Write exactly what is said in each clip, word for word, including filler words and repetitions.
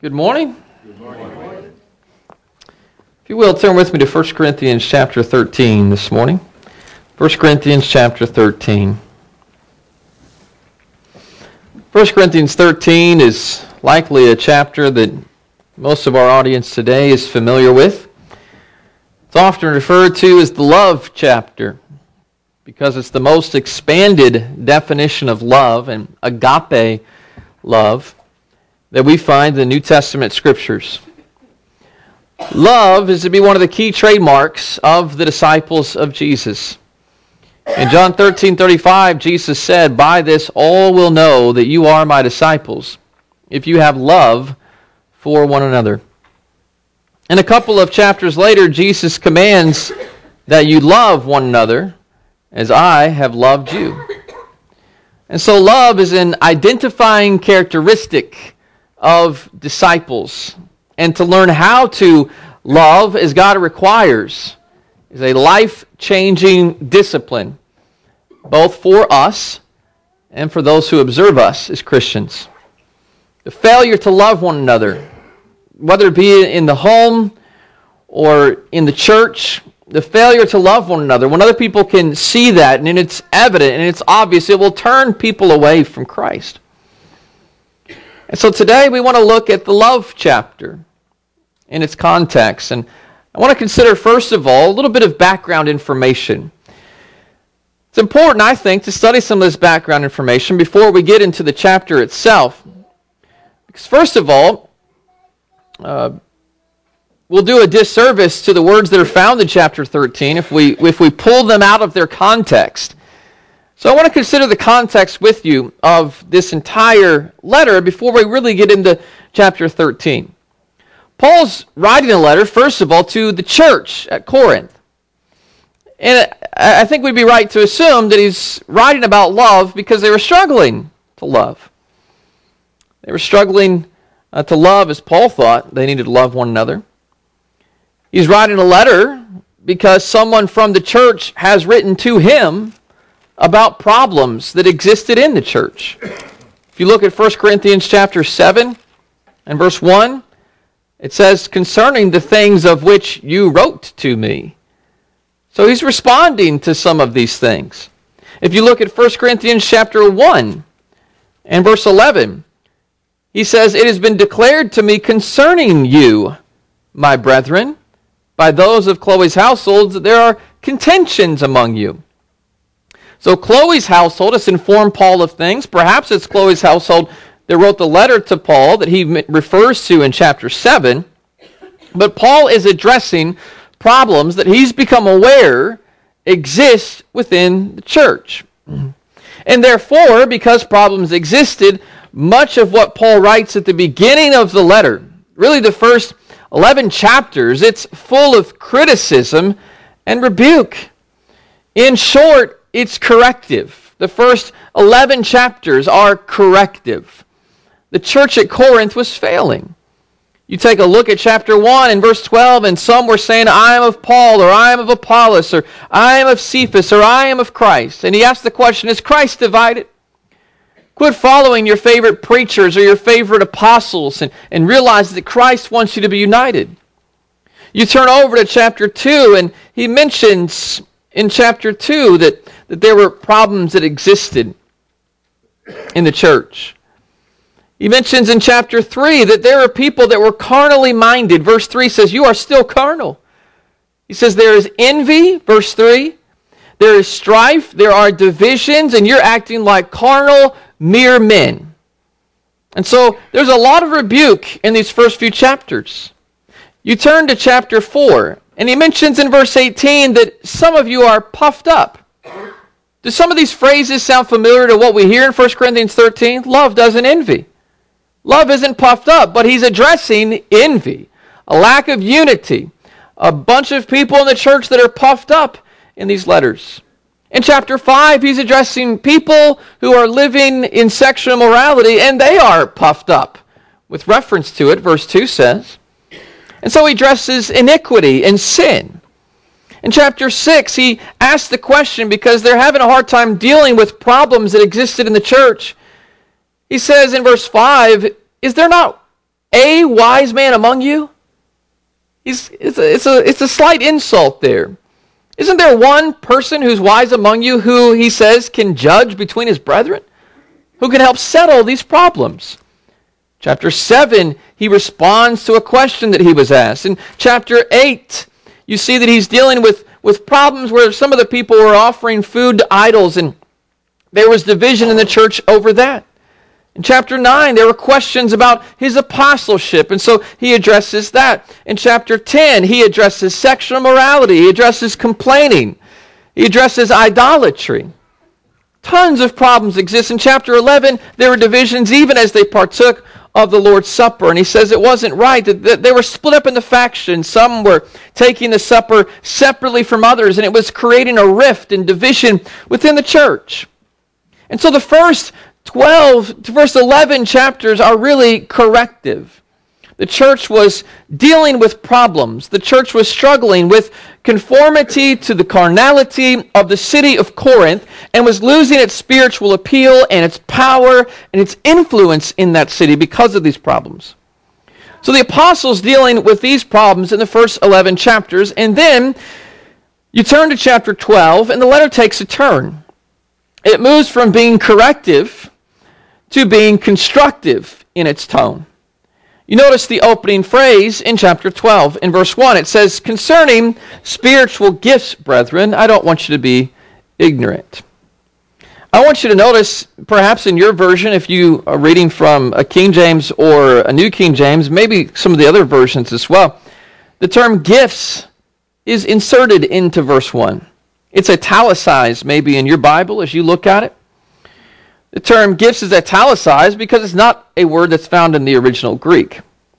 Good morning. Good morning. If you will, turn with me to First Corinthians chapter thirteen this morning. First Corinthians chapter thirteen. First Corinthians thirteen is likely a chapter that most of our audience today is familiar with. It's often referred to as the love chapter because it's the most expanded definition of love and agape love that we find in the New Testament Scriptures. Love is to be one of the key trademarks of the disciples of Jesus. In John thirteen thirty-five, Jesus said, "By this all will know that you are my disciples, if you have love for one another." And a couple of chapters later, Jesus commands that you love one another as I have loved you. And so love is an identifying characteristic of disciples. And to learn how to love as God requires is a life-changing discipline, both for us and for those who observe us as Christians. The failure to love one another, whether it be in the home or in the church, the failure to love one another, when other people can see that and it's evident and it's obvious, it will turn people away from Christ. And so today we want to look at the love chapter in its context. And I want to consider, first of all, a little bit of background information. It's important, I think, to study some of this background information before we get into the chapter itself. Because first of all, uh, we'll do a disservice to the words that are found in chapter thirteen if we if we pull them out of their context. So I want to consider the context with you of this entire letter before we really get into chapter thirteen. Paul's writing a letter, first of all, to the church at Corinth. And I think we'd be right to assume that he's writing about love because they were struggling to love. They were struggling uh, to love as Paul thought they needed to love one another. He's writing a letter because someone from the church has written to him about problems that existed in the church. If you look at First Corinthians chapter seven and verse one, it says, "Concerning the things of which you wrote to me." So he's responding to some of these things. If you look at First Corinthians chapter one and verse eleven, he says, "It has been declared to me concerning you, my brethren, by those of Chloe's household, that there are contentions among you." So Chloe's household has informed Paul of things. Perhaps it's Chloe's household that wrote the letter to Paul that he refers to in chapter seven. But Paul is addressing problems that he's become aware exist within the church. And therefore, because problems existed, much of what Paul writes at the beginning of the letter, really the first eleven chapters, it's full of criticism and rebuke. In short, it's corrective. The first eleven chapters are corrective. The church at Corinth was failing. You take a look at chapter one and verse twelve, and some were saying, "I am of Paul," or "I am of Apollos," or "I am of Cephas," or "I am of Christ." And he asked the question, is Christ divided? Quit following your favorite preachers or your favorite apostles and, and realize that Christ wants you to be united. You turn over to chapter two, and he mentions in chapter two that that there were problems that existed in the church. He mentions in chapter three that there are people that were carnally minded. Verse three says, "You are still carnal." He says there is envy, verse three. There is strife, there are divisions, and you're acting like carnal, mere men. And so there's a lot of rebuke in these first few chapters. You turn to chapter four, and he mentions in verse eighteen that some of you are puffed up. Do some of these phrases sound familiar to what we hear in First Corinthians thirteen? Love doesn't envy. Love isn't puffed up, but he's addressing envy, a lack of unity, a bunch of people in the church that are puffed up in these letters. In chapter five, he's addressing people who are living in sexual immorality, and they are puffed up. With reference to it, verse two says. And so he addresses iniquity and sin. In chapter six, he asks the question because they're having a hard time dealing with problems that existed in the church. He says in verse five, "Is there not a wise man among you? He's, it's, a, it's, a, it's a slight insult there. Isn't there one person who's wise among you who, he says, can judge between his brethren? Who can help settle these problems? Chapter seven, he responds to a question that he was asked. In chapter eight, you see that he's dealing with, with problems where some of the people were offering food to idols, and there was division in the church over that. In chapter nine, there were questions about his apostleship, and so he addresses that. In chapter ten, he addresses sexual immorality. He addresses complaining. He addresses idolatry. Tons of problems exist. In chapter eleven, there were divisions even as they partook of the Lord's Supper. And he says it wasn't right, that they were split up into factions. Some were taking the supper separately from others, and it was creating a rift and division within the church. And so the first twelve to verse eleven chapters are really corrective. The church was dealing with problems. The church was struggling with conformity to the carnality of the city of Corinth and was losing its spiritual appeal and its power and its influence in that city because of these problems. So the apostles dealing with these problems in the first eleven chapters, and then you turn to chapter twelve and the letter takes a turn. It moves from being corrective to being constructive in its tone. You notice the opening phrase in chapter twelve. In verse one, it says, "Concerning spiritual gifts, brethren, I don't want you to be ignorant." I want you to notice, perhaps in your version, if you are reading from a King James or a New King James, maybe some of the other versions as well, the term gifts is inserted into verse one. It's italicized maybe in your Bible as you look at it. The term gifts is italicized because it's not a word that's found in the original Greek.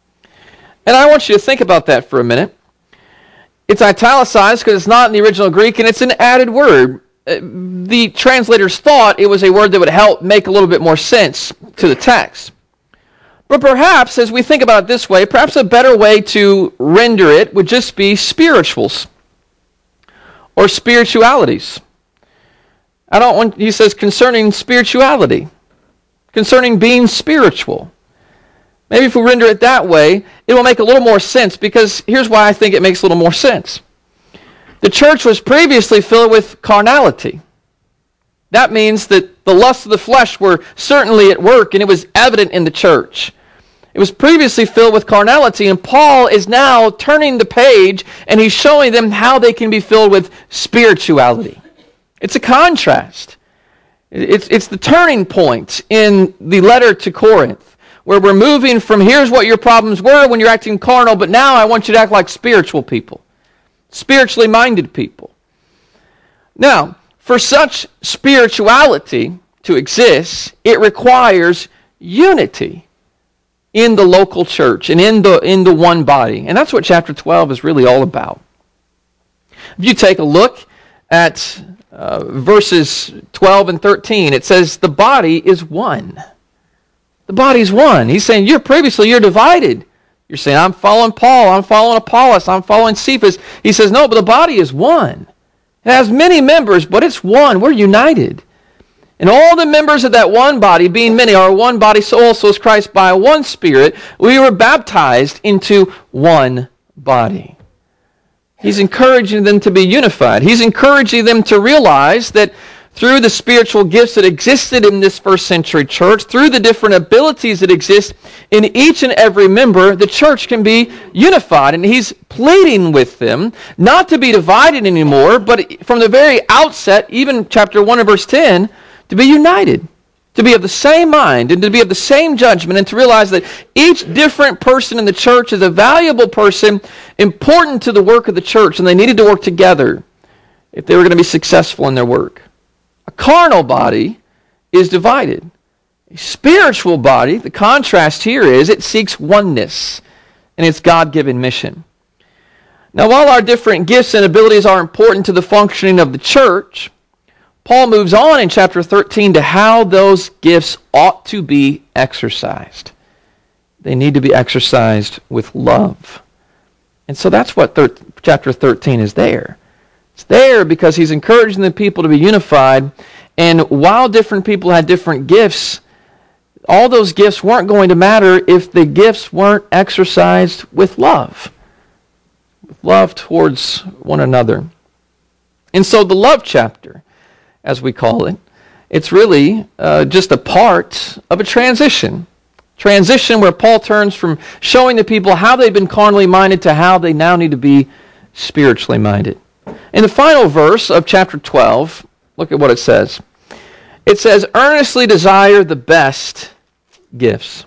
And I want you to think about that for a minute. It's italicized because it's not in the original Greek, and it's an added word. The translators thought it was a word that would help make a little bit more sense to the text. But perhaps, as we think about it this way, perhaps a better way to render it would just be spirituals or spiritualities. I don't want, he says, concerning spirituality, concerning being spiritual. Maybe if we render it that way, it will make a little more sense, because here's why I think it makes a little more sense. The church was previously filled with carnality. That means that the lusts of the flesh were certainly at work, and it was evident in the church. It was previously filled with carnality, and Paul is now turning the page, and he's showing them how they can be filled with spirituality. It's a contrast. It's, it's the turning point in the letter to Corinth, where we're moving from here's what your problems were when you're acting carnal, but now I want you to act like spiritual people, spiritually minded people. Now, for such spirituality to exist, it requires unity in the local church and in the, in the one body. And that's what chapter twelve is really all about. If you take a look at uh, verses twelve and thirteen, it says the body is one. The body is one. He's saying, you're previously, you're divided. You're saying, I'm following Paul, I'm following Apollos, I'm following Cephas. He says, no, but the body is one. It has many members, but it's one. We're united. And all the members of that one body, being many, are one body, so also is Christ. By one Spirit, we were baptized into one body. He's encouraging them to be unified. He's encouraging them to realize that through the spiritual gifts that existed in this first century church, through the different abilities that exist in each and every member, the church can be unified. And he's pleading with them not to be divided anymore, but from the very outset, even chapter one and verse ten, to be united, to be of the same mind, and to be of the same judgment, and to realize that each different person in the church is a valuable person, important to the work of the church, and they needed to work together if they were going to be successful in their work. A carnal body is divided. A spiritual body, the contrast here is, it seeks oneness in its God-given mission. Now, while our different gifts and abilities are important to the functioning of the church, Paul moves on in chapter thirteen to how those gifts ought to be exercised. They need to be exercised with love. And so that's what thir- chapter thirteen is there. It's there because he's encouraging the people to be unified. And while different people had different gifts, all those gifts weren't going to matter if the gifts weren't exercised with love. With love towards one another. And so the love chapter, as we call it, it's really uh, just a part of a transition. Transition where Paul turns from showing the people how they've been carnally minded to how they now need to be spiritually minded. In the final verse of chapter twelve, look at what it says. It says, earnestly desire the best gifts,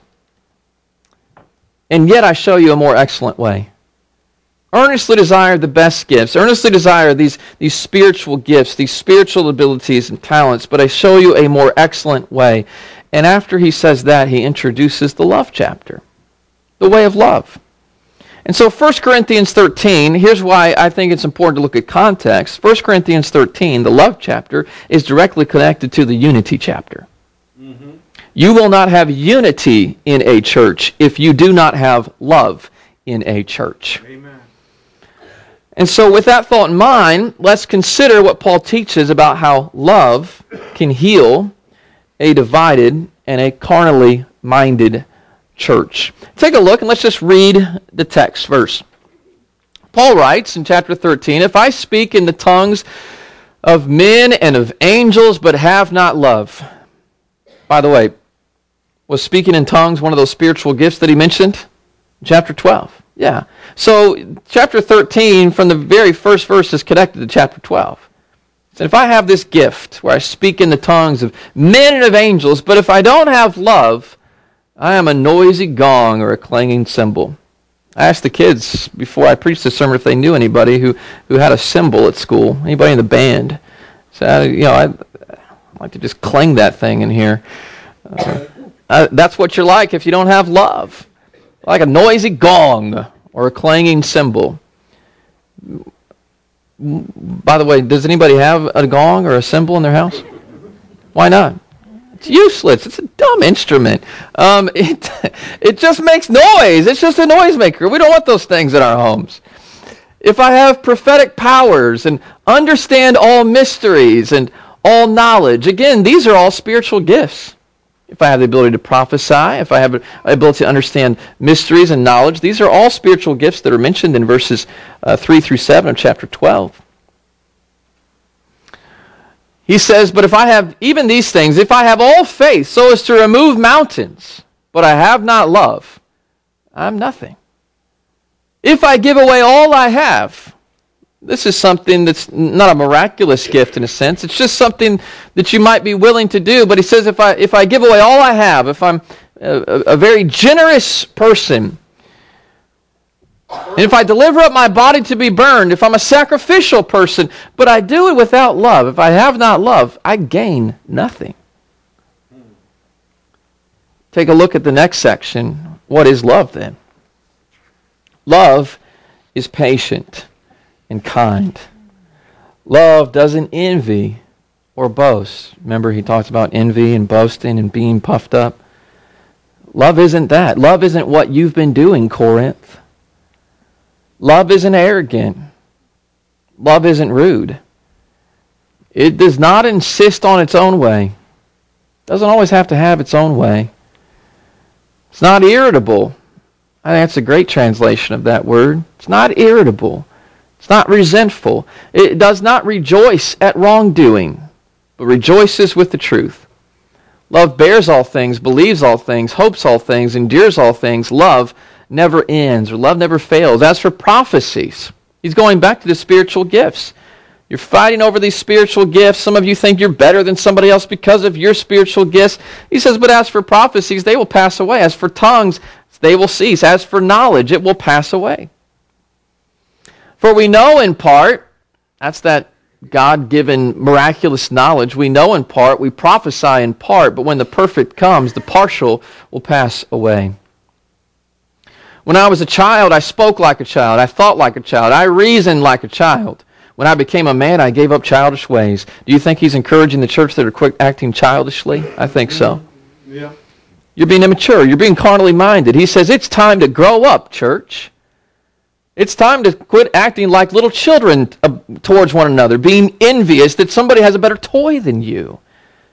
and yet I show you a more excellent way. Earnestly desire the best gifts. Earnestly desire these, these spiritual gifts, these spiritual abilities and talents, but I show you a more excellent way. And after he says that, he introduces the love chapter, the way of love. And so First Corinthians thirteen, here's why I think it's important to look at context. First Corinthians thirteen, the love chapter, is directly connected to the unity chapter. Mm-hmm. You will not have unity in a church if you do not have love in a church. Amen. And so with that thought in mind, let's consider what Paul teaches about how love can heal a divided and a carnally minded church. Take a look and let's just read the text verse. Paul writes in chapter thirteen, if I speak in the tongues of men and of angels but have not love. By the way, was speaking in tongues one of those spiritual gifts that he mentioned? Chapter twelve. Yeah. So chapter thirteen from the very first verse is connected to chapter twelve. So if I have this gift where I speak in the tongues of men and of angels, but if I don't have love, I am a noisy gong or a clanging cymbal. I asked the kids before I preached the sermon if they knew anybody who, who had a cymbal at school, anybody in the band. So, I, you know, I'd, I'd like to just clang that thing in here. Uh, uh, that's what you're like if you don't have love. Like a noisy gong or a clanging cymbal. By the way, does anybody have a gong or a cymbal in their house? Why not? It's useless. It's a dumb instrument. Um, it, it just makes noise. It's just a noisemaker. We don't want those things in our homes. If I have prophetic powers and understand all mysteries and all knowledge, again, these are all spiritual gifts. If I have the ability to prophesy, if I have the ability to understand mysteries and knowledge, these are all spiritual gifts that are mentioned in verses uh, three through seven of chapter twelve. He says, but if I have even these things, if I have all faith so as to remove mountains, but I have not love, I'm nothing. If I give away all I have, this is something that's not a miraculous gift in a sense. It's just something that you might be willing to do. But he says, if I if I give away all I have, if I'm a, a very generous person, and if I deliver up my body to be burned, if I'm a sacrificial person, but I do it without love, if I have not love, I gain nothing. Take a look at the next section. What is love then? Love is patient and kind. Love doesn't envy or boast. Remember he talks about envy and boasting and being puffed up. Love isn't that. Love isn't what you've been doing, Corinth. Love isn't arrogant. Love isn't rude. It does not insist on its own way. It doesn't always have to have its own way. It's not irritable. I think that's a great translation of that word. It's not irritable. It's not resentful. It does not rejoice at wrongdoing, but rejoices with the truth. Love bears all things, believes all things, hopes all things, endures all things. Love never ends, or love never fails. As for prophecies, he's going back to the spiritual gifts. You're fighting over these spiritual gifts. Some of you think you're better than somebody else because of your spiritual gifts. He says, but as for prophecies, they will pass away. As for tongues, they will cease. As for knowledge, it will pass away. For we know in part, that's that God-given miraculous knowledge. We know in part, we prophesy in part, but when the perfect comes, the partial will pass away. When I was a child, I spoke like a child. I thought like a child. I reasoned like a child. When I became a man, I gave up childish ways. Do you think he's encouraging the church that are quick acting childishly? I think so. Yeah. You're being immature. You're being carnally minded. He says, it's time to grow up, church. It's time to quit acting like little children uh, towards one another, being envious that somebody has a better toy than you.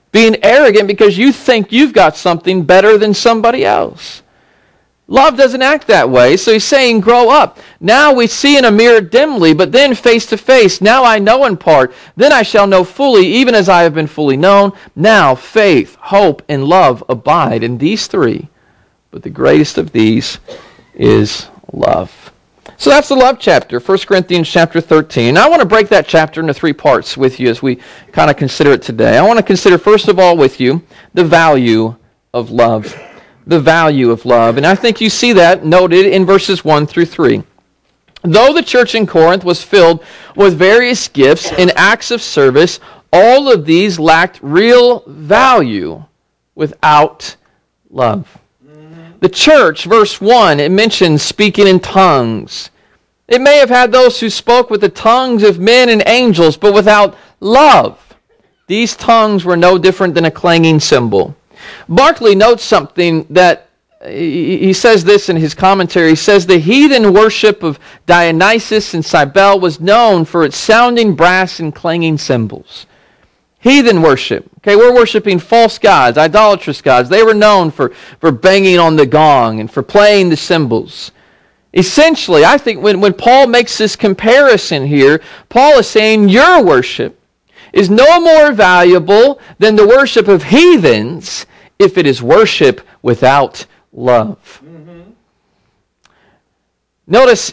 being arrogant because you think you've got something better than somebody else. Love doesn't act that way, so he's saying, grow up. Now we see in a mirror dimly, but then face to face. Now I know in part, then I shall know fully, even as I have been fully known. Now faith, hope, and love abide in these three, but the greatest of these is love. So that's the love chapter, First Corinthians chapter thirteen. Now I want to break that chapter into three parts with you as we kind of consider it today. I want to consider, first of all, with you, the value of love. The value of love. And I think you see that noted in verses one through three. Though the church in Corinth was filled with various gifts and acts of service, all of these lacked real value without love. The church, verse one, it mentions speaking in tongues. It may have had those who spoke with the tongues of men and angels, but without love, these tongues were no different than a clanging cymbal. Barclay notes something that, he says this in his commentary. He says, the heathen worship of Dionysus and Cybele was known for its sounding brass and clanging cymbals. Heathen worship. Okay, we're worshiping false gods, idolatrous gods. They were known for, for banging on the gong and for playing the cymbals. Essentially, I think when, when Paul makes this comparison here, Paul is saying your worship is no more valuable than the worship of heathens if it is worship without love. Mm-hmm. Notice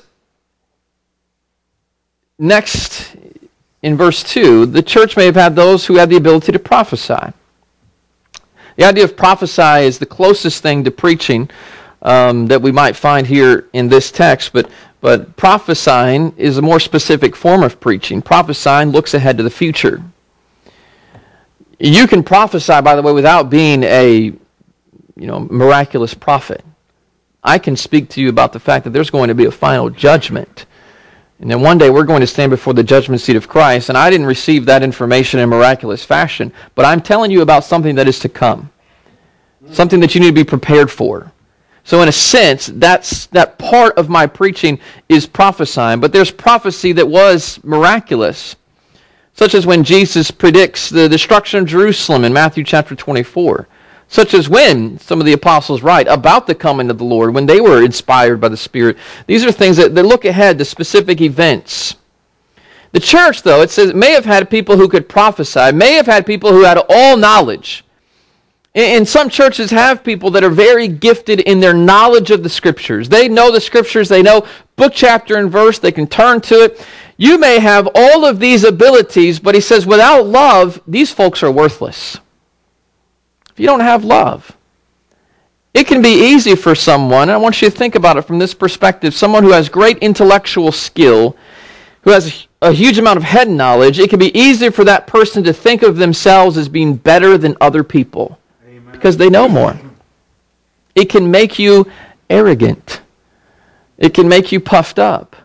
next in verse two, the church may have had those who had the ability to prophesy. The idea of prophesy is the closest thing to preaching um, that we might find here in this text, but But prophesying is a more specific form of preaching. Prophesying looks ahead to the future. You can prophesy, by the way, without being a you know, miraculous prophet. I can speak to you about the fact that there's going to be a final judgment. And then one day we're going to stand before the judgment seat of Christ, and I didn't receive that information in a miraculous fashion, but I'm telling you about something that is to come. Something that you need to be prepared for. So in a sense, that's that part of my preaching is prophesying. But there's prophecy that was miraculous, such as when Jesus predicts the destruction of Jerusalem in Matthew chapter twenty-four. Such as when some of the apostles write about the coming of the Lord, when they were inspired by the Spirit. These are things that, that look ahead to specific events. The church, though, it says, may have had people who could prophesy, may have had people who had all knowledge. And some churches have people that are very gifted in their knowledge of the Scriptures. They know the Scriptures. They know book, chapter, and verse. They can turn to it. You may have all of these abilities, but he says without love, these folks are worthless. If you don't have love, it can be easy for someone, and I want you to think about it from this perspective, someone who has great intellectual skill, who has a huge amount of head knowledge, it can be easier for that person to think of themselves as being better than other people. Because they know more. It can make you arrogant. It can make you puffed up.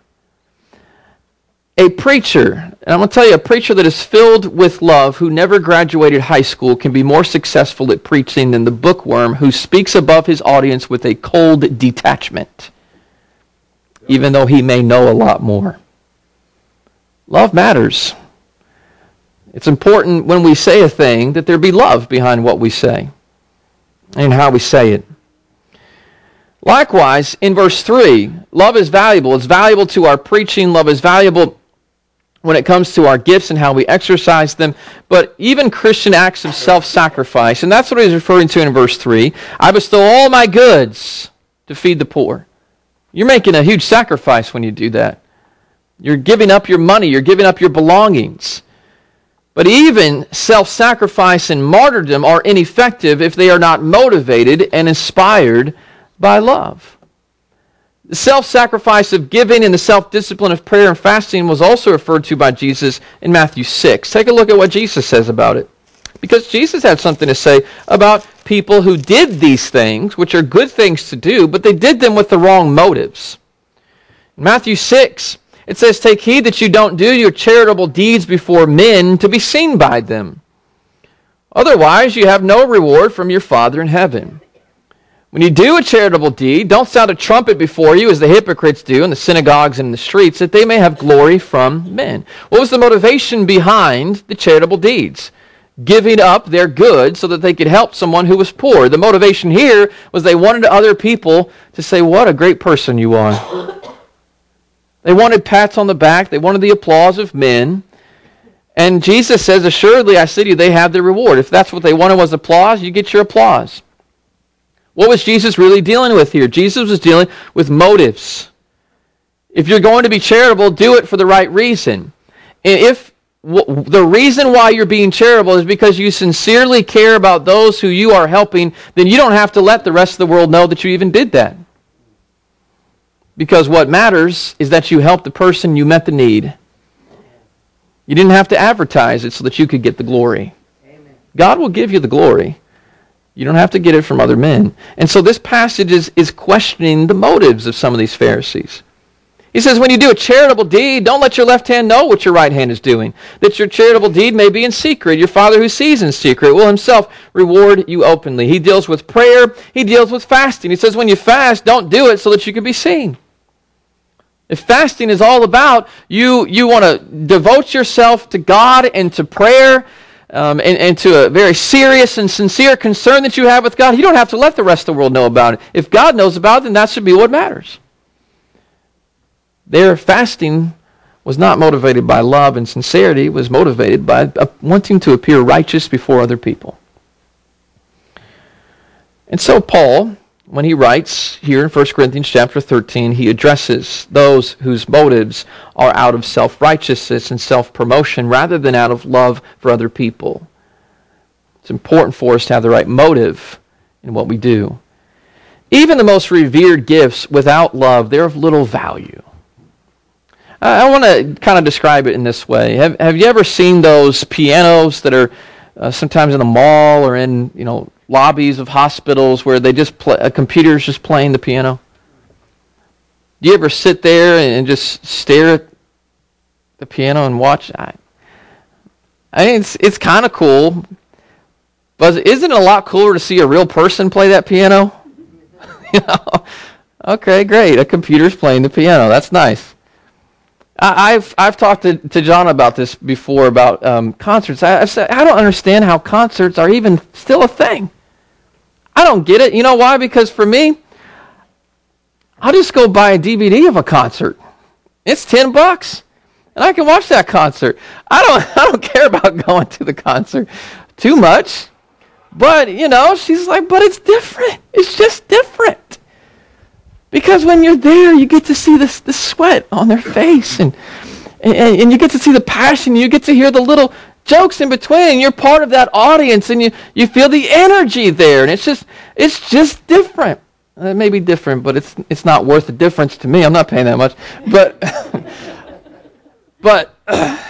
A preacher, and I'm going to tell you, a preacher that is filled with love, who never graduated high school, can be more successful at preaching than the bookworm who speaks above his audience with a cold detachment, even though he may know a lot more. Love matters. It's important when we say a thing that there be love behind what we say and how we say it. Likewise, in verse three, love is valuable. It's valuable to our preaching. Love is valuable when it comes to our gifts and how we exercise them. But even Christian acts of self-sacrifice, and that's what he's referring to in verse three. I bestow all my goods to feed the poor. You're making a huge sacrifice when you do that. You're giving up your money. You're giving up your belongings. But even self-sacrifice and martyrdom are ineffective if they are not motivated and inspired by love. The self-sacrifice of giving and the self-discipline of prayer and fasting was also referred to by Jesus in Matthew six. Take a look at what Jesus says about it. Because Jesus had something to say about people who did these things, which are good things to do, but they did them with the wrong motives. In Matthew six, it says, take heed that you don't do your charitable deeds before men to be seen by them. Otherwise, you have no reward from your Father in heaven. When you do a charitable deed, don't sound a trumpet before you as the hypocrites do in the synagogues and in the streets, that they may have glory from men. What was the motivation behind the charitable deeds? giving up their goods so that they could help someone who was poor. The motivation here was they wanted other people to say, what a great person you are. They wanted pats on the back. They wanted the applause of men. And Jesus says, assuredly, I say to you, they have their reward. If that's what they wanted was applause, you get your applause. What was Jesus really dealing with here? Jesus was dealing with motives. If you're going to be charitable, do it for the right reason. And if the reason why you're being charitable is because you sincerely care about those who you are helping, then you don't have to let the rest of the world know that you even did that. Because what matters is that you helped the person, you met the need. You didn't have to advertise it so that you could get the glory. Amen. God will give you the glory. You don't have to get it from other men. And so this passage is, is questioning the motives of some of these Pharisees. He says, when you do a charitable deed, don't let your left hand know what your right hand is doing. That your charitable deed may be in secret. Your Father who sees in secret will himself reward you openly. He deals with prayer. He deals with fasting. He says, when you fast, don't do it so that you can be seen. If fasting is all about you, you want to devote yourself to God and to prayer um, and, and to a very serious and sincere concern that you have with God, you don't have to let the rest of the world know about it. If God knows about it, then that should be what matters. Their fasting was not motivated by love and sincerity. It was motivated by uh, wanting to appear righteous before other people. And so Paul, when he writes here in First Corinthians chapter thirteen, he addresses those whose motives are out of self-righteousness and self-promotion rather than out of love for other people. It's important for us to have the right motive in what we do. Even the most revered gifts without love, they're of little value. I want to kind of describe it in this way. Have Have you ever seen those pianos that are uh, sometimes in a mall or in, you know, lobbies of hospitals where they just play, a computer's just playing the piano? Do you ever sit there and just stare at the piano and watch? I, I mean, it's it's kind of cool, but isn't it a lot cooler to see a real person play that piano? You know, okay, great. A computer's playing the piano. That's nice. I've I've talked to, to John about this before, about um, concerts. I, I've said, I don't understand how concerts are even still a thing. I don't get it. You know why? Because for me, I'll just go buy a D V D of a concert. It's ten bucks, and I can watch that concert. I don't I don't care about going to the concert too much. But, you know, she's like, but it's different. It's just different. Because when you're there, you get to see this, the sweat on their face, and, and and you get to see the passion, you get to hear the little jokes in between, and you're part of that audience, and you, you feel the energy there, and it's just it's just different. It may be different, but it's it's not worth the difference to me. I'm not paying that much. But but uh,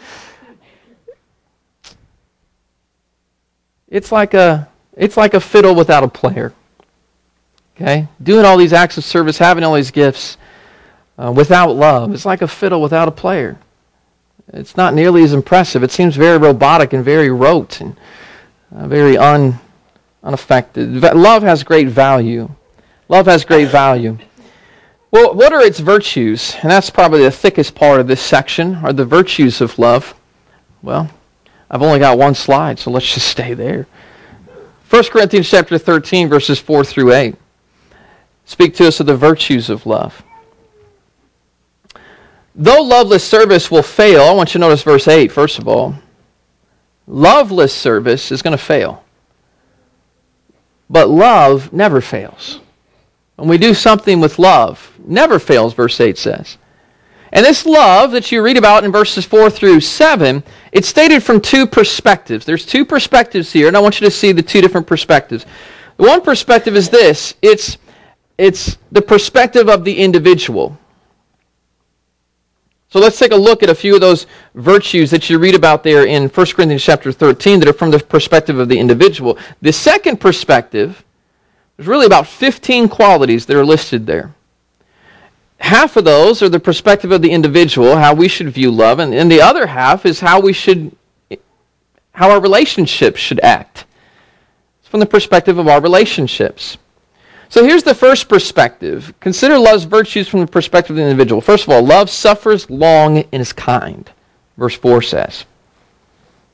it's like a it's like a fiddle without a player. Okay, doing all these acts of service, having all these gifts uh, without love, it's like a fiddle without a player. It's not nearly as impressive. It seems very robotic and very rote and uh, very un, unaffected. Love has great value. Love has great value. Well, what are its virtues? And that's probably the thickest part of this section, are the virtues of love. Well, I've only got one slide, so let's just stay there. First Corinthians chapter thirteen, verses four through eight. Speak to us of the virtues of love. Though loveless service will fail, I want you to notice verse eight, first of all. Loveless service is going to fail. But love never fails. When we do something with love, never fails, verse eight says. And this love that you read about in verses four through seven, it's stated from two perspectives. There's two perspectives here, and I want you to see the two different perspectives. The one perspective is this. It's It's the perspective of the individual. So let's take a look at a few of those virtues that you read about there in First Corinthians chapter thirteen that are from the perspective of the individual. The second perspective, there's really about fifteen qualities that are listed there. Half of those are the perspective of the individual, how we should view love, and, and the other half is how we should, how our relationships should act. It's from the perspective of our relationships. So here's the first perspective. Consider love's virtues from the perspective of the individual. First of all, love suffers long and is kind. Verse four says.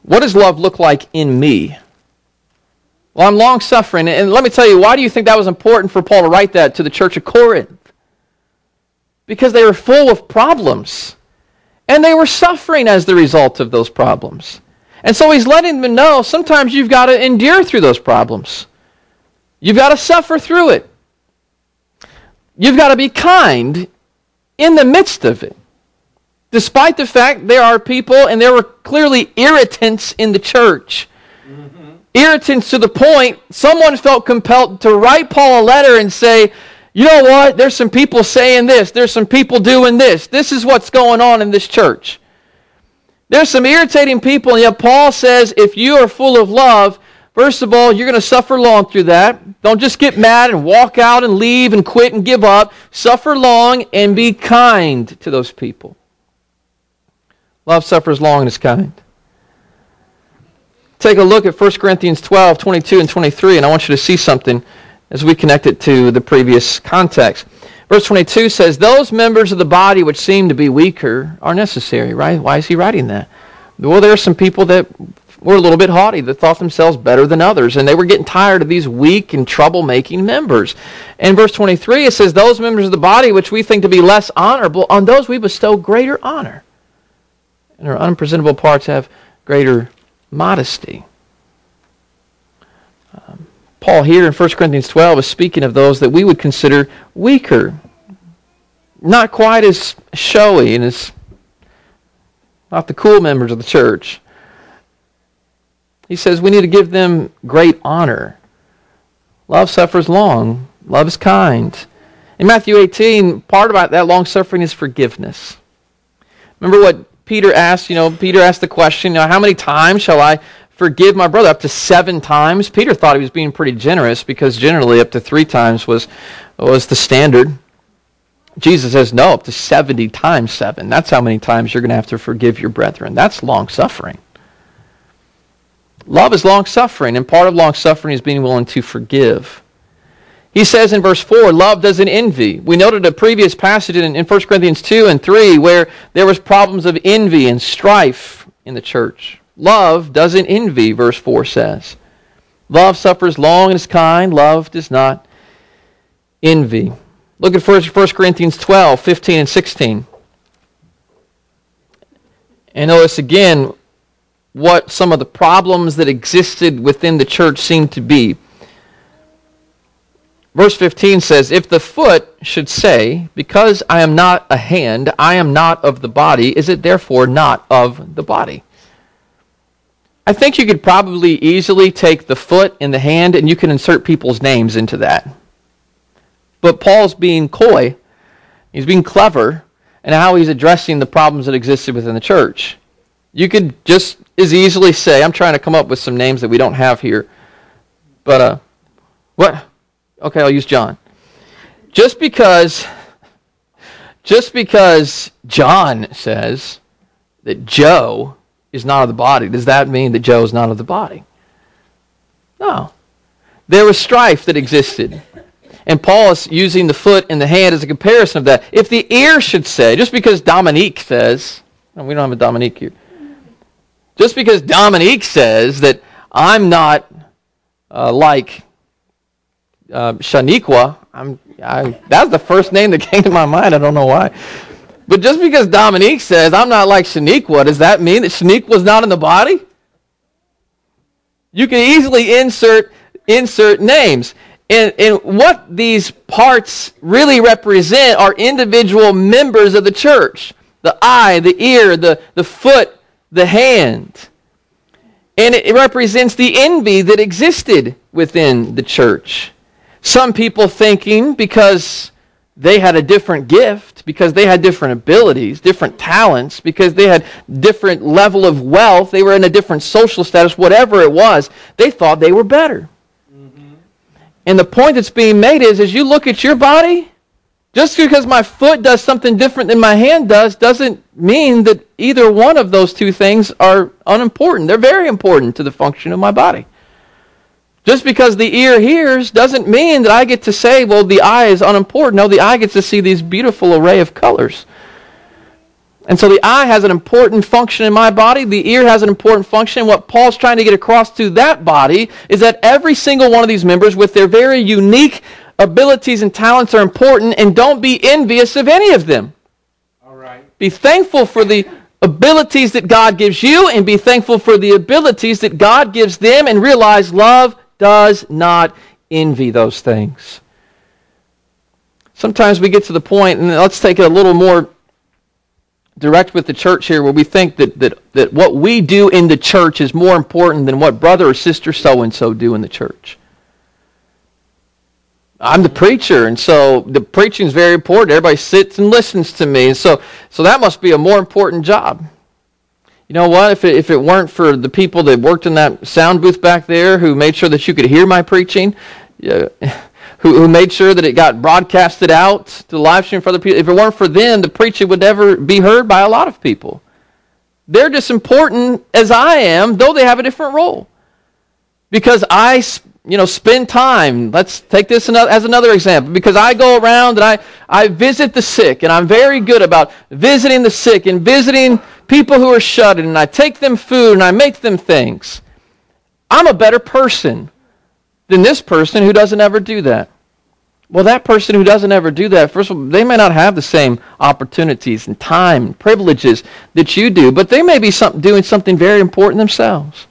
What does love look like in me? Well, I'm long-suffering. And let me tell you, why do you think that was important for Paul to write that to the church of Corinth? Because they were full of problems. And they were suffering as the result of those problems. And so he's letting them know sometimes you've got to endure through those problems. You've got to suffer through it. You've got to be kind in the midst of it. Despite the fact there are people, and there were clearly irritants in the church. Mm-hmm. Irritants to the point someone felt compelled to write Paul a letter and say, you know what, there's some people saying this, there's some people doing this, this is what's going on in this church. There's some irritating people, and yet Paul says if you are full of love, first of all, you're going to suffer long through that. Don't just get mad and walk out and leave and quit and give up. Suffer long and be kind to those people. Love suffers long and is kind. Take a look at First Corinthians twelve, twenty-two and twenty-three, and I want you to see something as we connect it to the previous context. Verse twenty-two says, those members of the body which seem to be weaker are necessary, right? Why is he writing that? Well, there are some people that were a little bit haughty, that thought themselves better than others, and they were getting tired of these weak and troublemaking members. And verse twenty-three, it says, those members of the body which we think to be less honorable, on those we bestow greater honor. And our unpresentable parts have greater modesty. Um, Paul here in First Corinthians twelve is speaking of those that we would consider weaker. Not quite as showy and as not the cool members of the church. He says we need to give them great honor. Love suffers long. Love is kind. In Matthew eighteen, part about that long suffering is forgiveness. Remember what Peter asked, you know, Peter asked the question, you know, how many times shall I forgive my brother? Up to seven times? Peter thought he was being pretty generous because generally up to three times was, was the standard. Jesus says, no, up to seventy times seven. That's how many times you're going to have to forgive your brethren. That's long-suffering. Love is long-suffering, and part of long-suffering is being willing to forgive. He says in verse four, love doesn't envy. We noted a previous passage in, in First Corinthians two and three where there was problems of envy and strife in the church. Love doesn't envy, verse four says. Love suffers long and is kind. Love does not envy. Look at First Corinthians twelve, fifteen and sixteen. And notice again what some of the problems that existed within the church seemed to be. Verse fifteen says, if the foot should say, because I am not a hand, I am not of the body, is it therefore not of the body? I think you could probably easily take the foot and the hand and you can insert people's names into that. But Paul's being coy, he's being clever, and how he's addressing the problems that existed within the church. You could just as easily say, I'm trying to come up with some names that we don't have here, but, uh, what? Okay, I'll use John. Just because, just because John says that Joe is not of the body, does that mean that Joe is not of the body? No. There was strife that existed. And Paul is using the foot and the hand as a comparison of that. If the ear should say, just because Dominique says, and we don't have a Dominique here, just because Dominique says that I'm not uh, like uh, Shaniqua, I'm, I, that's the first name that came to my mind, I don't know why. But just because Dominique says I'm not like Shaniqua, does that mean that Shaniqua's not in the body? You can easily insert insert names. And, and what these parts really represent are individual members of the church. The eye, the ear, the, the foot, the hand. And it represents the envy that existed within the church. Some people thinking because they had a different gift, because they had different abilities, different talents, because they had different level of wealth, they were in a different social status, whatever it was, they thought they were better. Mm-hmm. And the point that's being made is, as you look at your body, just because my foot does something different than my hand does, doesn't mean that either one of those two things are unimportant. They're very important to the function of my body. Just because the ear hears doesn't mean that I get to say, well, the eye is unimportant. No, the eye gets to see these beautiful array of colors. And so the eye has an important function in my body. The ear has an important function. And what Paul's trying to get across to that body is that every single one of these members with their very unique abilities and talents are important, and don't be envious of any of them. All right. Be thankful for the abilities that God gives you, and be thankful for the abilities that God gives them, and realize love does not envy those things. Sometimes we get to the point, and let's take it a little more direct with the church here, where we think that, that, that what we do in the church is more important than what brother or sister so-and-so do in the church. I'm the preacher, and so the preaching is very important. Everybody sits and listens to me, and so so that must be a more important job. You know what? If it, if it weren't for the people that worked in that sound booth back there who made sure that you could hear my preaching, yeah, who, who made sure that it got broadcasted out to the live stream for other people, if it weren't for them, the preaching would never be heard by a lot of people. They're just important as I am, though they have a different role. Because I you know, spend time. Let's take this as another example. Because I go around and I, I visit the sick, and I'm very good about visiting the sick and visiting people who are shut in, and I take them food and I make them things. I'm a better person than this person who doesn't ever do that. Well, that person who doesn't ever do that, first of all, they may not have the same opportunities and time and privileges that you do, but they may be some, doing something very important themselves.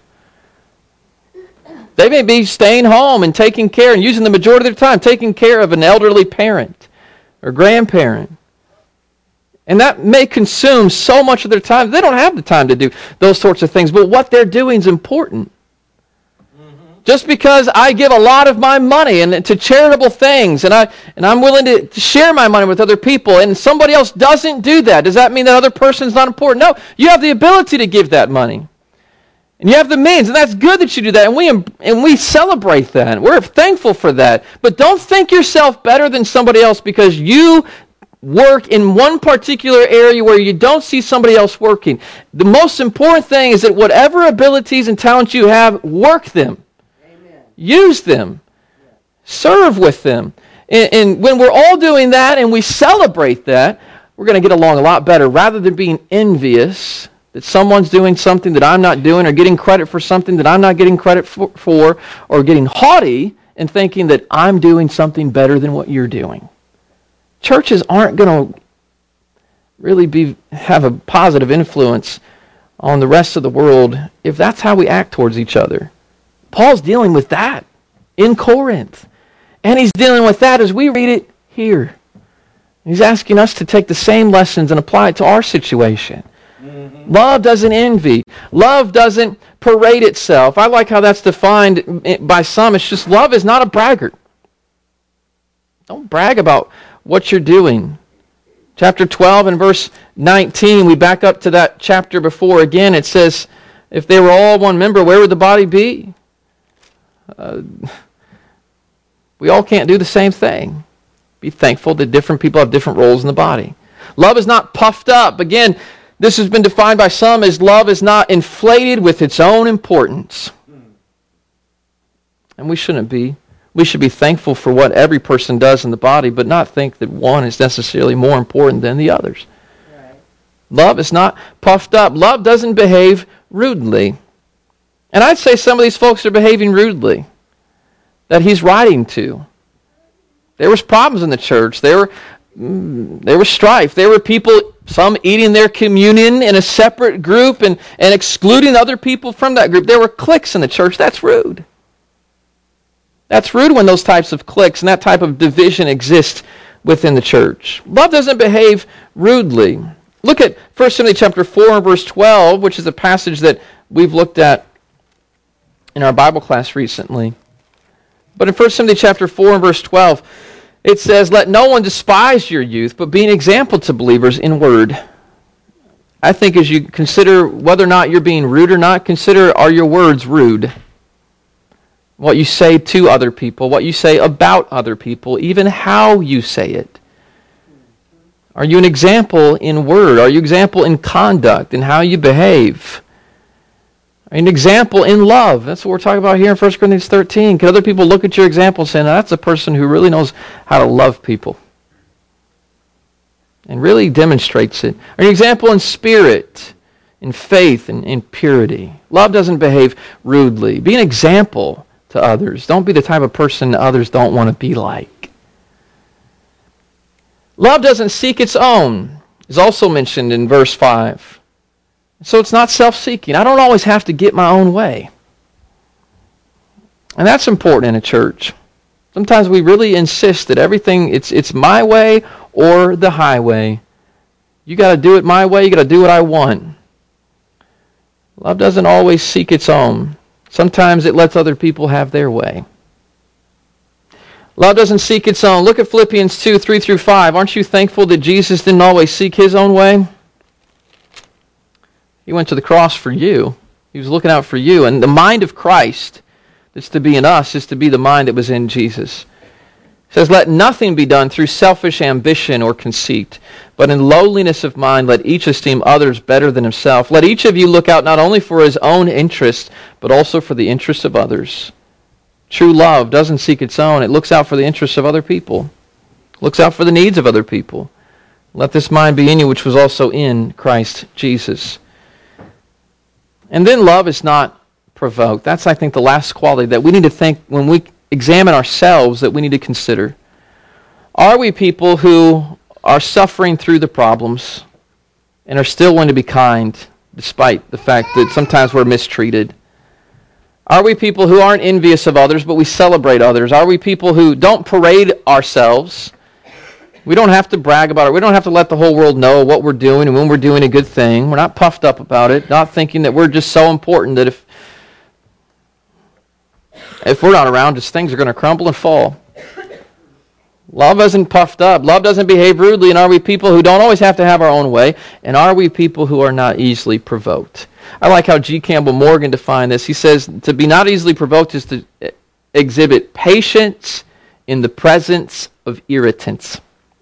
They may be staying home and taking care and using the majority of their time taking care of an elderly parent or grandparent. And that may consume so much of their time. They don't have the time to do those sorts of things, but what they're doing is important. Mm-hmm. Just because I give a lot of my money and to charitable things, and, I, and I'm willing to, to share my money with other people, and somebody else doesn't do that, does that mean that other person's not important? No, you have the ability to give that money. And you have the means, and that's good that you do that, and we and we celebrate that. We're thankful for that. But don't think yourself better than somebody else because you work in one particular area where you don't see somebody else working. The most important thing is that whatever abilities and talents you have, work them. Amen. Use them. Yeah. Serve with them. And, and when we're all doing that and we celebrate that, we're going to get along a lot better rather than being envious that someone's doing something that I'm not doing, or getting credit for something that I'm not getting credit for, for, or getting haughty and thinking that I'm doing something better than what you're doing. Churches aren't going to really be have a positive influence on the rest of the world if that's how we act towards each other. Paul's dealing with that in Corinth. And he's dealing with that as we read it here. He's asking us to take the same lessons and apply it to our situation. Mm-hmm. Love doesn't envy. Love doesn't parade itself. I like how that's defined by some. It's just love is not a braggart. Don't brag about what you're doing. Chapter twelve and verse nineteen, we back up to that chapter before again. It says, if they were all one member, where would the body be? Uh, we all can't do the same thing. Be thankful that different people have different roles in the body. Love is not puffed up. Again, this has been defined by some as love is not inflated with its own importance. And we shouldn't be. We should be thankful for what every person does in the body, but not think that one is necessarily more important than the others. Right. Love is not puffed up. Love doesn't behave rudely. And I'd say some of these folks are behaving rudely that he's writing to. There was problems in the church. There were, mm, there was strife. There were people, some eating their communion in a separate group and, and excluding other people from that group. There were cliques in the church. That's rude. That's rude when those types of cliques and that type of division exist within the church. Love doesn't behave rudely. Look at First Timothy chapter four and verse twelve, which is a passage that we've looked at in our Bible class recently. But in First Timothy chapter four and verse twelve, it says, let no one despise your youth, but be an example to believers in word. I think as you consider whether or not you're being rude or not, consider, are your words rude? What you say to other people, what you say about other people, even how you say it. Are you an example in word? Are you an example in conduct, in how you behave? Are you an example in love? That's what we're talking about here in First Corinthians thirteen. Can other people look at your example and say, that's a person who really knows how to love people? and really demonstrates it. An example in spirit, in faith, and in purity. Love doesn't behave rudely. Be an example to others. Don't be the type of person that others don't want to be like. Love doesn't seek its own, is also mentioned in verse five. So it's not self-seeking. I don't always have to get my own way. And that's important in a church. Sometimes we really insist that everything, it's it's my way or the highway. You got to do it my way, you got to do what I want. Love doesn't always seek its own. Sometimes it lets other people have their way. Love doesn't seek its own. Look at Philippians two, three through five. Aren't you thankful that Jesus didn't always seek his own way? He went to the cross for you. He was looking out for you. And the mind of Christ that's to be in us is to be the mind that was in Jesus. It says, let nothing be done through selfish ambition or conceit, but in lowliness of mind let each esteem others better than himself. Let each of you look out not only for his own interest, but also for the interests of others. True love doesn't seek its own. It looks out for the interests of other people. It looks out for the needs of other people. Let this mind be in you, which was also in Christ Jesus. And then love is not provoked. That's, I think, the last quality that we need to think when we examine ourselves that we need to consider. Are we people who are suffering through the problems and are still willing to be kind despite the fact that sometimes we're mistreated? Are we people who aren't envious of others but we celebrate others? Are we people who don't parade ourselves? We don't have to brag about it. We don't have to let the whole world know what we're doing and when we're doing a good thing. We're not puffed up about it, not thinking that we're just so important that if if we're not around, just things are going to crumble and fall. Love isn't puffed up. Love doesn't behave rudely. And are we people who don't always have to have our own way? And are we people who are not easily provoked? I like how G. Campbell Morgan defined this. He says, to be not easily provoked is to exhibit patience in the presence of irritants.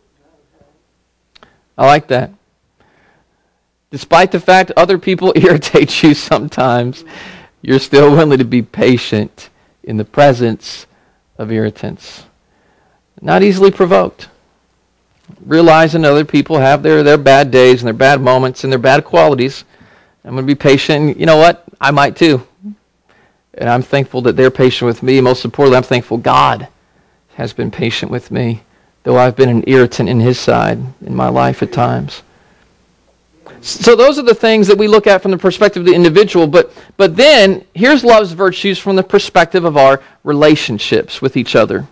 I like that. Despite the fact other people irritate you sometimes, you're still willing to be patient in the presence of irritants. Not easily provoked. Realizing other people have their, their bad days and their bad moments and their bad qualities. I'm going to be patient. You know what? I might too. And I'm thankful that they're patient with me. Most importantly, I'm thankful God has been patient with me, though I've been an irritant in his side in my life at times. So those are the things that we look at from the perspective of the individual. But, but then, here's love's virtues from the perspective of our relationships with each other.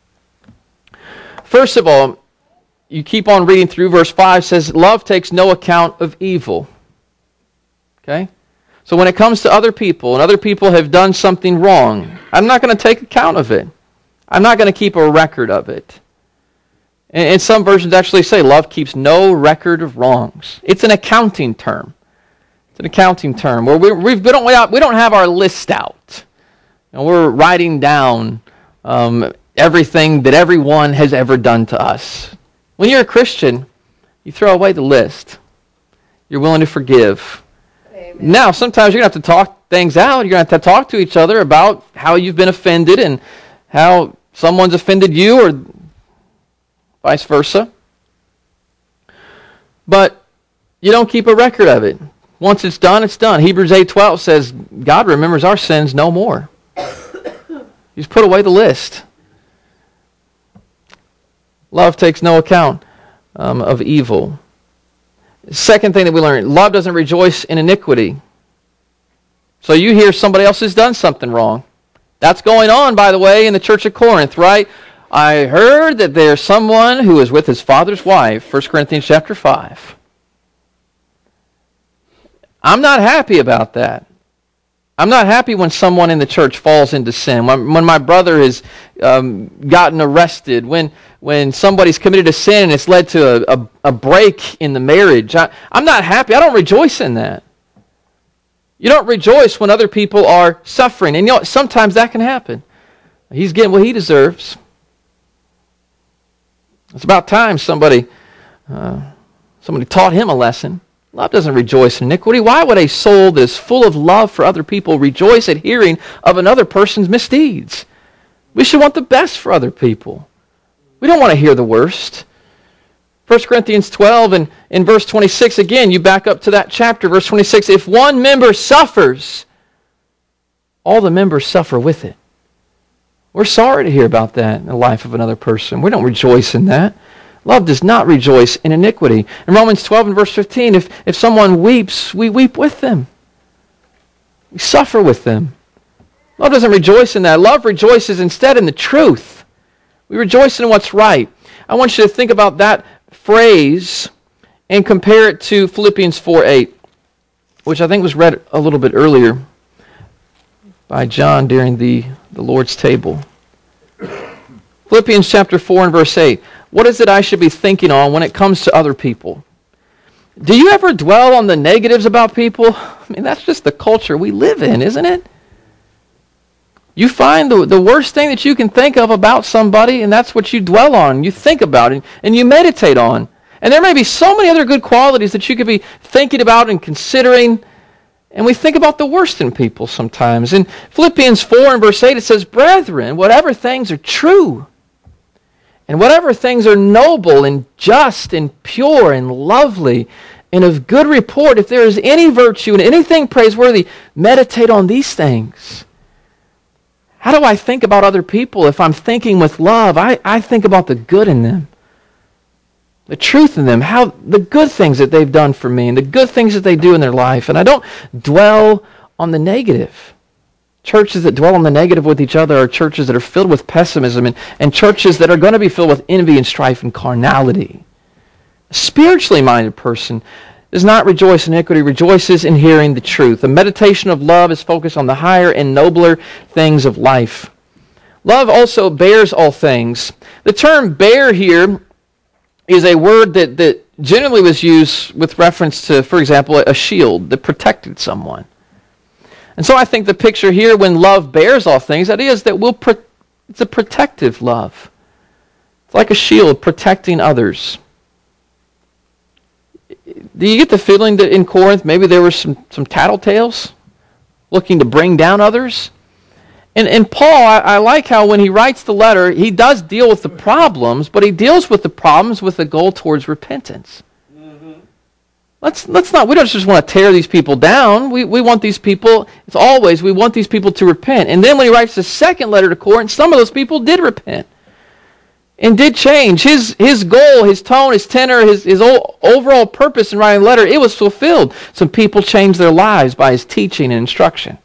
First of all, you keep on reading through verse five, says, love takes no account of evil. Okay? So when it comes to other people, and other people have done something wrong, I'm not going to take account of it. I'm not going to keep a record of it. And some versions actually say love keeps no record of wrongs. It's an accounting term. It's an accounting term where we, we, don't, we don't have our list out. And we're writing down um, everything that everyone has ever done to us. When you're a Christian, you throw away the list. You're willing to forgive. Amen. Now, sometimes you're going to have to talk things out. You're going to have to talk to each other about how you've been offended and how someone's offended you or vice versa. But you don't keep a record of it. Once it's done, it's done. Hebrews eight twelve says, God remembers our sins no more. You just put away the list. Love takes no account um, of evil. Second thing that we learn, love doesn't rejoice in iniquity. So you hear somebody else has done something wrong. That's going on, by the way, in the church of Corinth, right? I heard that there's someone who is with his father's wife, First Corinthians chapter five. I'm not happy about that. I'm not happy when someone in the church falls into sin. When, when my brother has um, gotten arrested, when when somebody's committed a sin and it's led to a, a, a break in the marriage. I, I'm not happy. I don't rejoice in that. You don't rejoice when other people are suffering. And you know, sometimes that can happen. He's getting what he deserves. It's about time somebody uh, somebody taught him a lesson. Love doesn't rejoice in iniquity. Why would a soul that is full of love for other people rejoice at hearing of another person's misdeeds? We should want the best for other people. We don't want to hear the worst. First Corinthians twelve and in verse twenty-six, again, you back up to that chapter, verse twenty-six, if one member suffers, all the members suffer with it. We're sorry to hear about that in the life of another person. We don't rejoice in that. Love does not rejoice in iniquity. In Romans twelve and verse fifteen, if, if someone weeps, we weep with them. We suffer with them. Love doesn't rejoice in that. Love rejoices instead in the truth. We rejoice in what's right. I want you to think about that phrase and compare it to Philippians four eight, which I think was read a little bit earlier by John during the, the Lord's table. Philippians chapter four and verse eight. What is it I should be thinking on when it comes to other people? Do you ever dwell on the negatives about people? I mean, that's just the culture we live in, isn't it? You find the, the worst thing that you can think of about somebody, and that's what you dwell on, you think about it, and you meditate on. And there may be so many other good qualities that you could be thinking about and considering, and we think about the worst in people sometimes. In Philippians four and verse eight, it says, brethren, whatever things are true, and whatever things are noble and just and pure and lovely and of good report, if there is any virtue and anything praiseworthy, meditate on these things. How do I think about other people if I'm thinking with love? I, I think about the good in them, the truth in them, how the good things that they've done for me and the good things that they do in their life. And I don't dwell on the negative. Churches that dwell on the negative with each other are churches that are filled with pessimism and, and churches that are going to be filled with envy and strife and carnality. A spiritually minded person does not rejoice in iniquity, rejoices in hearing the truth. The meditation of love is focused on the higher and nobler things of life. Love also bears all things. The term bear here is a word that, that generally was used with reference to, for example, a shield that protected someone. And so I think the picture here, when love bears all things, that is that we'll pro- it's a protective love. It's like a shield protecting others. Do you get the feeling that in Corinth maybe there were some, some tattletales looking to bring down others? And, and Paul, I, I like how when he writes the letter, he does deal with the problems, but he deals with the problems with a goal towards repentance. Let's let's not, we don't just want to tear these people down. We we want these people, it's always, we want these people to repent. And then when he writes the second letter to Corinth, some of those people did repent and did change. His his goal, his tone, his tenor, his, his overall purpose in writing the letter, it was fulfilled. Some people changed their lives by his teaching and instruction.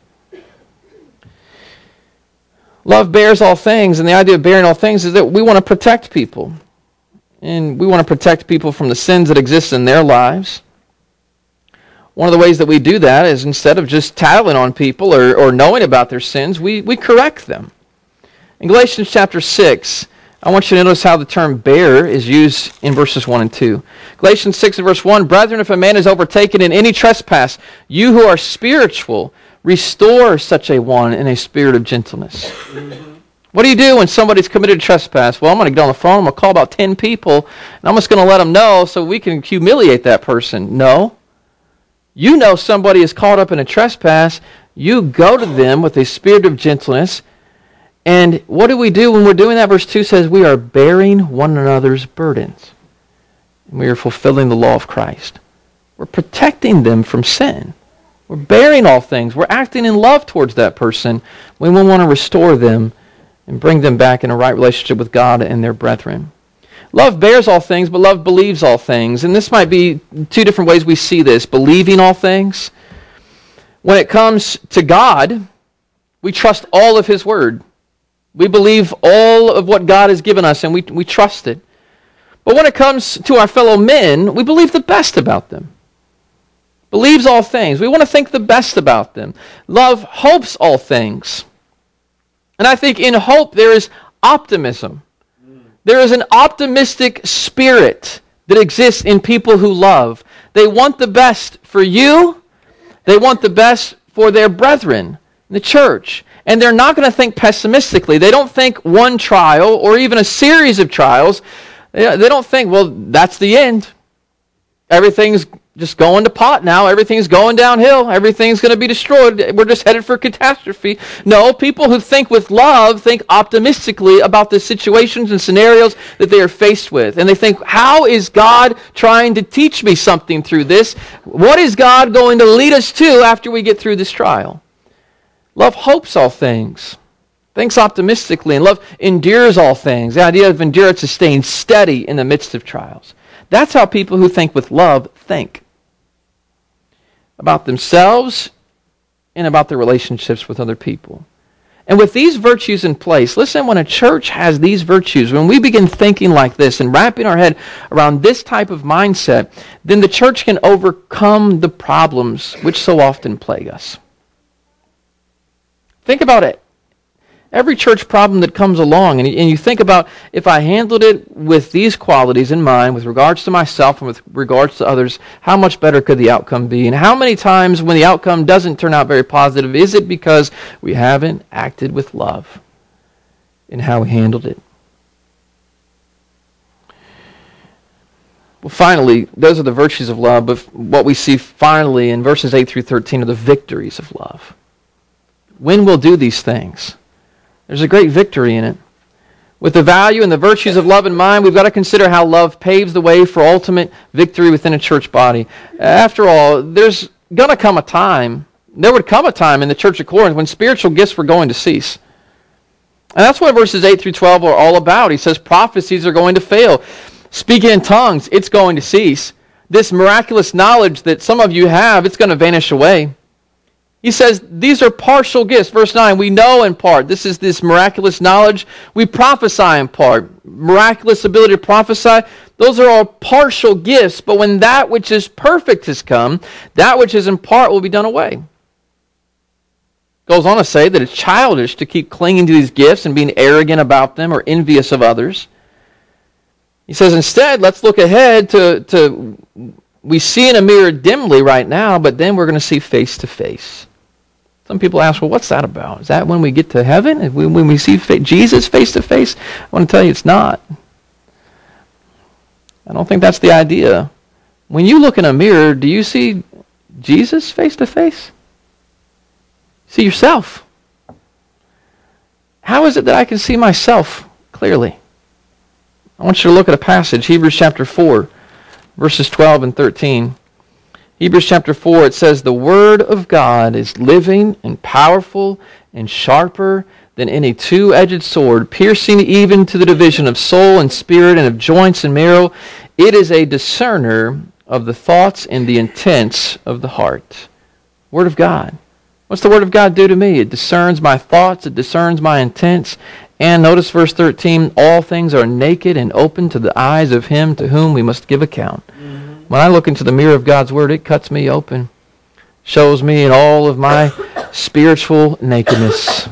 Love bears all things, and the idea of bearing all things is that we want to protect people. And we want to protect people from the sins that exist in their lives. One of the ways that we do that is instead of just tattling on people or, or knowing about their sins, we, we correct them. In Galatians chapter six, I want you to notice how the term bear is used in verses one and two. Galatians six and verse one, brethren, if a man is overtaken in any trespass, you who are spiritual, restore such a one in a spirit of gentleness. Mm-hmm. What do you do when somebody's committed a trespass? Well, I'm going to get on the phone, I'm going to call about ten people, and I'm just going to let them know so we can humiliate that person. No. You know somebody is caught up in a trespass, you go to them with a spirit of gentleness. And what do we do when we're doing that? Verse two says we are bearing one another's burdens. And we are fulfilling the law of Christ. We're protecting them from sin. We're bearing all things. We're acting in love towards that person when we want to restore them and bring them back in a right relationship with God and their brethren. Love bears all things, but love believes all things. And this might be two different ways we see this. Believing all things. When it comes to God, we trust all of His Word. We believe all of what God has given us, and we, we trust it. But when it comes to our fellow men, we believe the best about them. Believes all things. We want to think the best about them. Love hopes all things. And I think in hope there is optimism. There is an optimistic spirit that exists in people who love. They want the best for you. They want the best for their brethren in the church. And they're not going to think pessimistically. They don't think one trial or even a series of trials. They don't think, well, that's the end. Everything's just going to pot now. Everything's going downhill. Everything's going to be destroyed. We're just headed for catastrophe. No, people who think with love think optimistically about the situations and scenarios that they are faced with. And they think, how is God trying to teach me something through this? What is God going to lead us to after we get through this trial? Love hopes all things, thinks optimistically, and love endures all things. The idea of endurance is staying steady in the midst of trials. That's how people who think with love think about themselves and about their relationships with other people. And with these virtues in place, listen, when a church has these virtues, when we begin thinking like this and wrapping our head around this type of mindset, then the church can overcome the problems which so often plague us. Think about it. Every church problem that comes along, and you think about, if I handled it with these qualities in mind, with regards to myself and with regards to others, how much better could the outcome be? And how many times when the outcome doesn't turn out very positive, is it because we haven't acted with love in how we handled it? Well, finally, those are the virtues of love, but what we see finally in verses eight through thirteen are the victories of love. When we'll do these things, there's a great victory in it. With the value and the virtues of love in mind, we've got to consider how love paves the way for ultimate victory within a church body. After all, there's going to come a time, there would come a time in the church of Corinth when spiritual gifts were going to cease. And that's what verses eight through twelve are all about. He says prophecies are going to fail. Speaking in tongues, it's going to cease. This miraculous knowledge that some of you have, it's going to vanish away. He says these are partial gifts. Verse nine, we know in part. This is this miraculous knowledge. We prophesy in part. Miraculous ability to prophesy. Those are all partial gifts. But when that which is perfect has come, that which is in part will be done away. Goes on to say that it's childish to keep clinging to these gifts and being arrogant about them or envious of others. He says instead, let's look ahead to, to we see in a mirror dimly right now, but then we're going to see face to face. Some people ask, well, what's that about? Is that when we get to heaven? When we see Jesus face to face? I want to tell you it's not. I don't think that's the idea. When you look in a mirror, do you see Jesus face to face? See yourself. How is it that I can see myself clearly? I want you to look at a passage, Hebrews chapter four, verses twelve and thirteen. Hebrews chapter four, it says, the word of God is living and powerful and sharper than any two-edged sword, piercing even to the division of soul and spirit and of joints and marrow. It is a discerner of the thoughts and the intents of the heart. Word of God. What's the word of God do to me? It discerns my thoughts. It discerns my intents. And notice verse thirteen, all things are naked and open to the eyes of him to whom we must give account. Mm-hmm. When I look into the mirror of God's word, it cuts me open, shows me in all of my spiritual nakedness.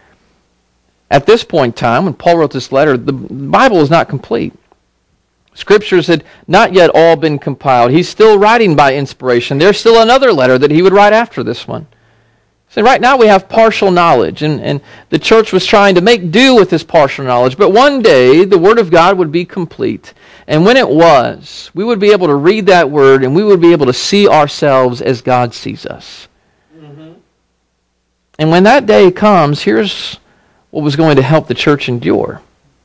At this point in time, when Paul wrote this letter, the Bible is not complete. Scriptures had not yet all been compiled. He's still writing by inspiration. There's still another letter that he would write after this one. So right now we have partial knowledge, and, and the church was trying to make do with this partial knowledge. But one day, the Word of God would be complete. And when it was, we would be able to read that Word, and we would be able to see ourselves as God sees us. Mm-hmm. And when that day comes, here's what was going to help the church endure.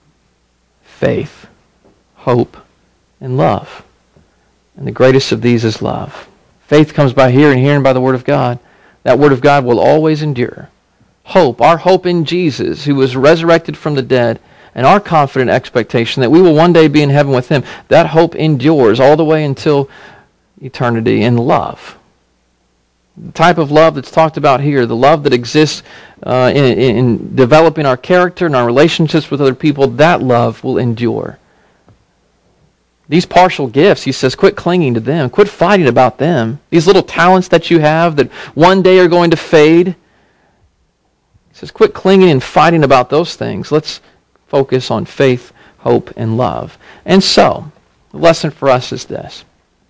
Faith, hope, and love. And the greatest of these is love. Faith comes by hearing, hearing by the Word of God. That Word of God will always endure. Hope, our hope in Jesus, who was resurrected from the dead, and our confident expectation that we will one day be in heaven with him, that hope endures all the way until eternity. In love, the type of love that's talked about here, the love that exists uh, in, in developing our character and our relationships with other people, that love will endure. These partial gifts, he says, quit clinging to them. Quit fighting about them. These little talents that you have that one day are going to fade. He says, quit clinging and fighting about those things. Let's focus on faith, hope, and love. And so, the lesson for us is this.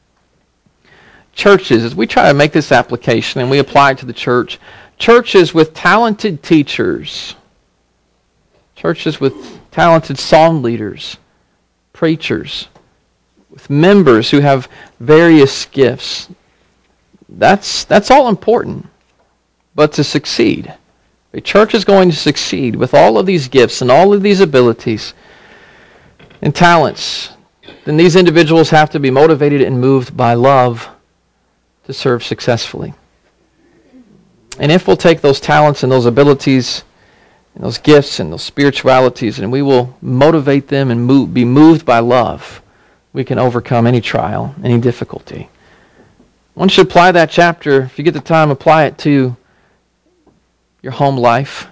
Churches, as we try to make this application and we apply it to the church, churches with talented teachers, churches with talented song leaders, preachers, with members who have various gifts. That's, that's all important. But to succeed, a church is going to succeed with all of these gifts and all of these abilities and talents, then these individuals have to be motivated and moved by love to serve successfully. And if we'll take those talents and those abilities and those gifts and those spiritualities and we will motivate them and move, be moved by love, we can overcome any trial, any difficulty. One should apply that chapter, if you get the time, apply it to your home life.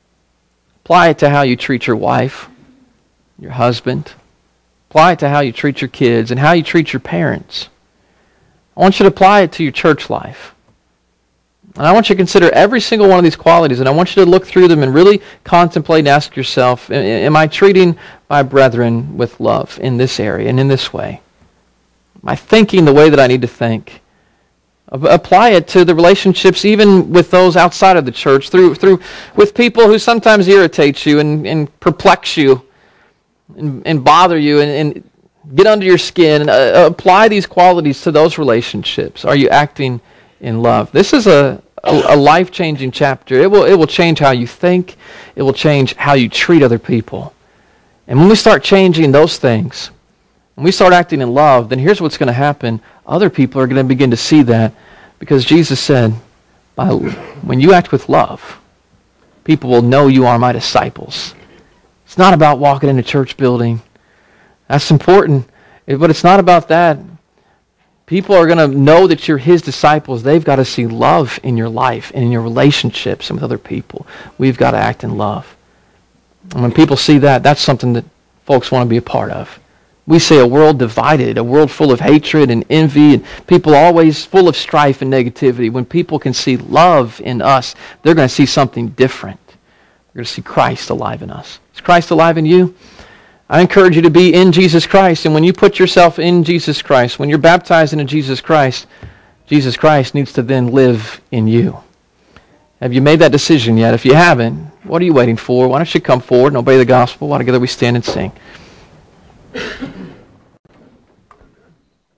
Apply it to how you treat your wife, your husband. Apply it to how you treat your kids and how you treat your parents. I want you to apply it to your church life. And I want you to consider every single one of these qualities, and I want you to look through them and really contemplate and ask yourself, am I treating my brethren with love in this area and in this way? Am I thinking the way that I need to think? Apply it to the relationships even with those outside of the church, through through with people who sometimes irritate you and, and perplex you and, and bother you and, and get under your skin. And uh, apply these qualities to those relationships. Are you acting in love? This is a, a, a life-changing chapter. It will, it will change how you think. It will change how you treat other people. And when we start changing those things, when we start acting in love, then here's what's going to happen. Other people are going to begin to see that, because Jesus said, By, when you act with love, people will know you are my disciples. It's not about walking in a church building. That's important, but it's not about that. People are going to know that you're his disciples. They've got to see love in your life and in your relationships and with other people. We've got to act in love. And when people see that, that's something that folks want to be a part of. We see a world divided, a world full of hatred and envy, and people always full of strife and negativity. When people can see love in us, they're going to see something different. They're going to see Christ alive in us. Is Christ alive in you? I encourage you to be in Jesus Christ. And when you put yourself in Jesus Christ, when you're baptized into Jesus Christ, Jesus Christ needs to then live in you. Have you made that decision yet? If you haven't, what are you waiting for? Why don't you come forward and obey the gospel while together we stand and sing?